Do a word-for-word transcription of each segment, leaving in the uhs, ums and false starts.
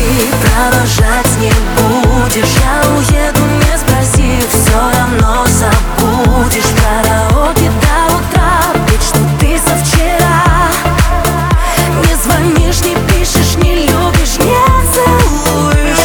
такси, провожать не будешь. Я уеду, не спросив, все равно забудешь. Караоке до утра, ведь что ты со вчера. Не звонишь, не пишешь, не любишь, не целуешь.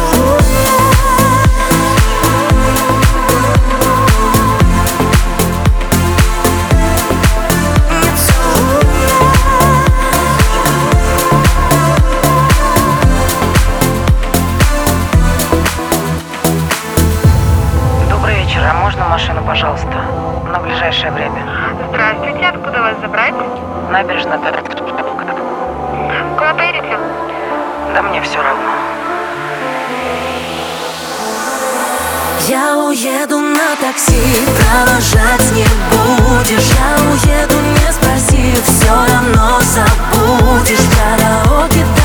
А можно машину, пожалуйста, на ближайшее время? Здравствуйте, откуда вас забрать? Набережная. Куда поедете? Да мне все равно. Я уеду на такси, провожать не будешь. Я уеду, не спросив, все равно забудешь. Караоке